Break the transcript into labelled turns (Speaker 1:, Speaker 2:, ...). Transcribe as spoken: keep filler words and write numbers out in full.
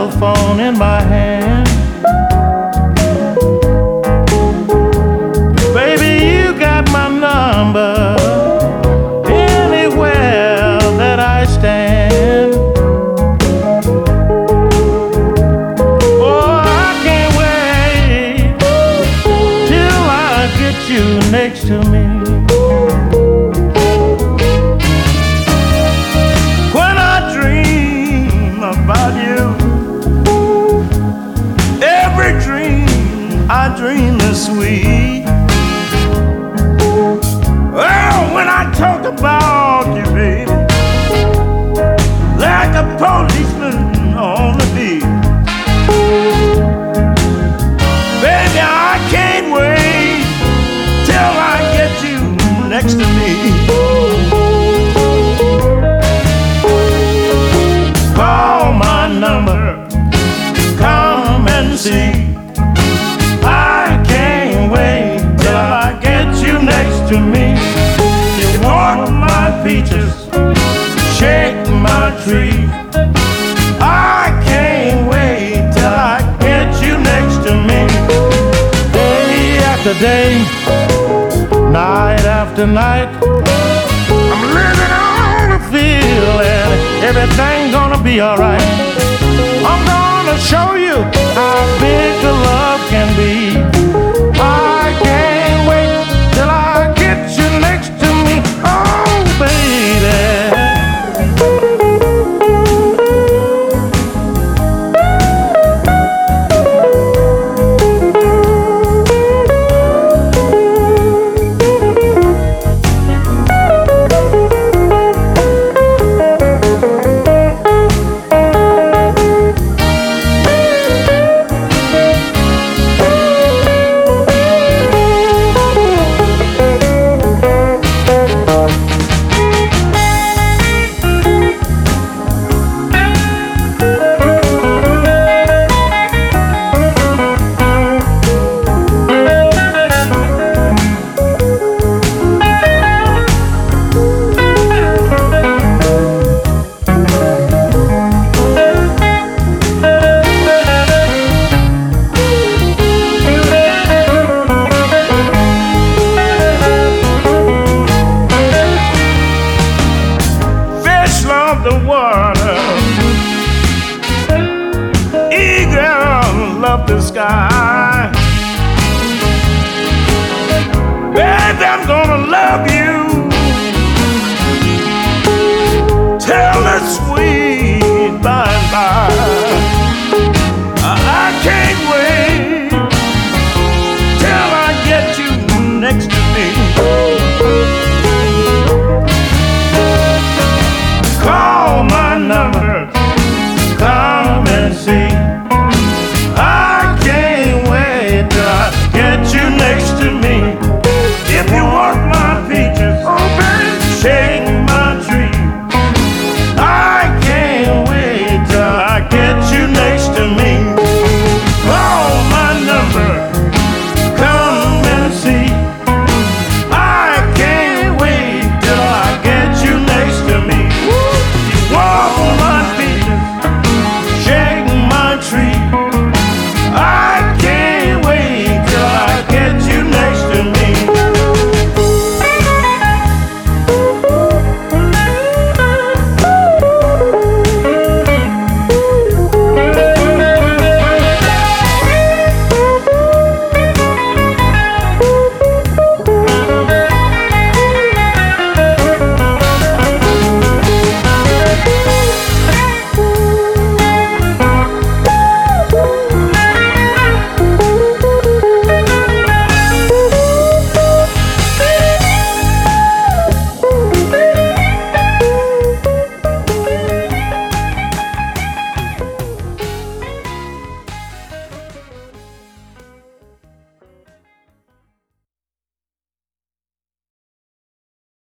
Speaker 1: cell phone in my hand. Baby, you got my number anywhere that I stand. Oh, I can't wait till I get you next to me. When I dream about you, every dream I dream is sweet. Well, when I talk about you, baby, like a policeman on the beat, baby, I can't wait till I get you next to me. Call my number, come and see. I can't wait till I get you next to me. You want my peaches, shake my tree. I can't wait till I get you next to me. Day after day, night after night, I'm living on the feeling everything's gonna be alright. I'm gonna show you how big the love can be. I can't wait till I get you next to me. Oh, baby. The water, eagle love the sky. Baby, I'm gonna love you